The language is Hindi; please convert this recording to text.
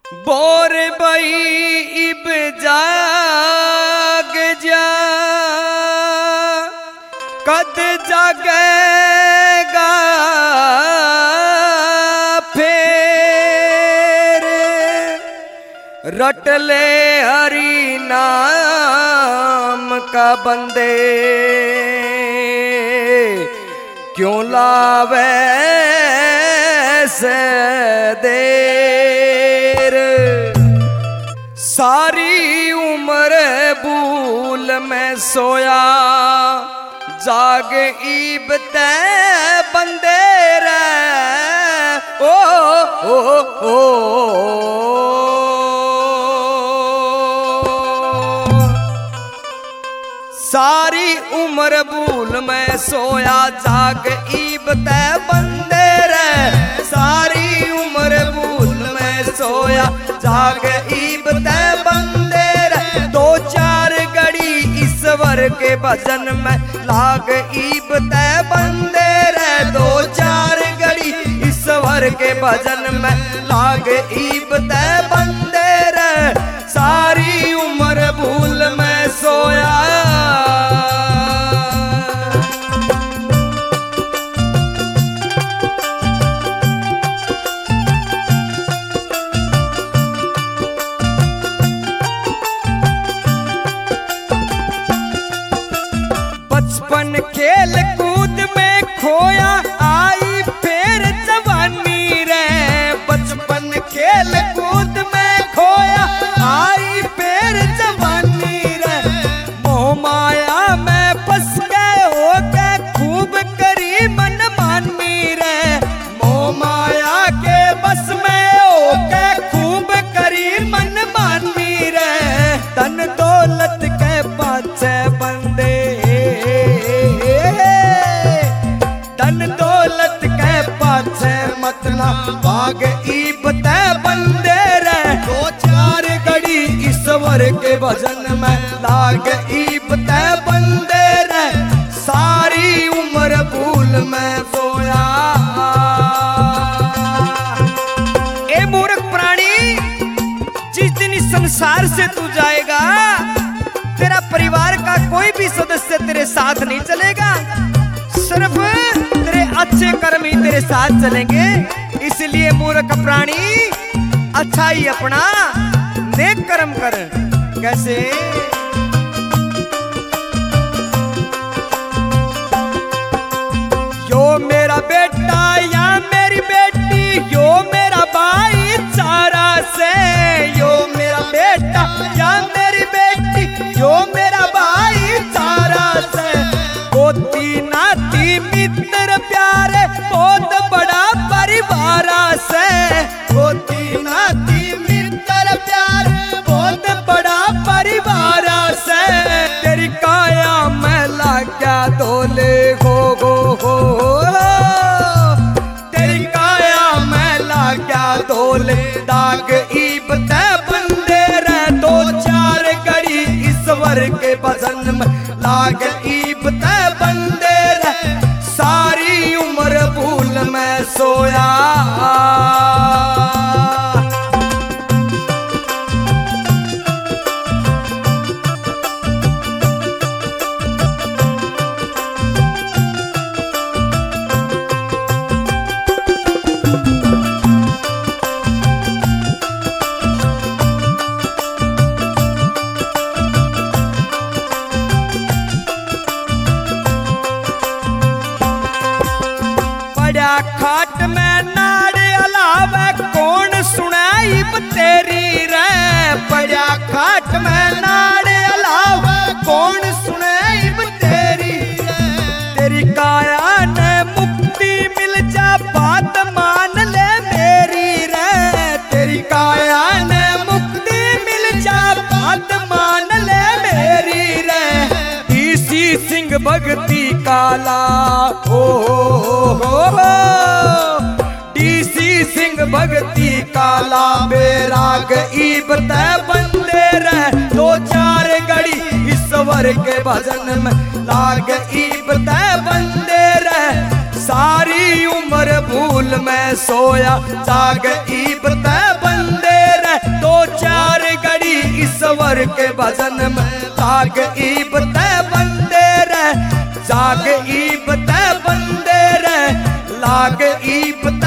बोर बई इब जाग जा कद जागेगा फेर रट ले हरि नाम का बंदे क्यों लावे से देर। सारी उम्र भूल में सोया जाग ईब ते बंदे रे ओ सारी उम्र भूल में सोया जाग ईब ते बंदे रे। सारी उम्र भूल में सोया जाग ईब ते बंदे रे। दो चार घड़ी ईश्वर के भजन में लाग ईब ते बंदे रे। दो चार घड़ी ईश्वर के भजन में लाग ईब ते बंदे रे। सारी उम्र भूल में सोया खेल कूद में खोया आई फिर जवानी रे। बचपन खेल कूद में खोया आई फिर जवानी रे। मोह माया में फंस गए हो के खूब करी मनमानी रे। मोह माया के बस में हो के खूब करी मनमानी रे। धन दौलत के पाछे बंदे धन दौलत के पाछे मतलब भाग ईब ते बंदे रे। दो चार घड़ी ईश्वर के भजन में लाग ईब ते बंदे रे। सारी उम्र भूल में सोया। ए मूर्ख प्राणी, जिस दिन इस संसार से तू जाएगा तेरा परिवार का कोई भी सदस्य तेरे साथ नहीं चलेगा। सिर्फ तेरे अच्छे कर्म ही तेरे साथ चलेंगे। इसलिए मूर्ख प्राणी अच्छाई अपना नेक कर्म कर। कैसे? यो मेरा बेटा या मेरी बेटी यो मेरा भाईचारा से। यो मेरा बेटा या मेरी बेटी यो मेरा भाईचारा से। पोती नाती मित्र प्यारे बहुत बड़ा परिवार से। पोती नाती मित्र प्यारे बहुत बड़ा परिवार से। तेरी काया में लाग्या धोले गो तेरी काया में लाग्या धोले दाग ईब ते बंदे रे। दो चार घड़ी ईश्वर के भजन में लाग ईब ते बंदे रे। सारी उम्र भूल में सोया। खाट में नाड़ अलावे कौन सुनाईब तेरी रे। पड़ा खाट में नाड़ अलावे कौन सुनाईब तेरी रे। तेरी काया ने मुक्ति मिल जा बात मान ले मेरी रे। तेरी काया ने मुक्ति मिल जा बात मान ले मेरी रे। इसी सिंह भक्ति काला डीसी सिंह भक्ति काला बेराग ईब ते बंदे रे। दो चार घड़ी ईश्वर के भजन में लाग ईब ते बंदे रे। सारी उम्र भूल में सोया जाग ईब ते बंदे रे। वर के भजन में जाग ईब ते बंदे रे, जाग ईब ते बंदे रे, लाग ईब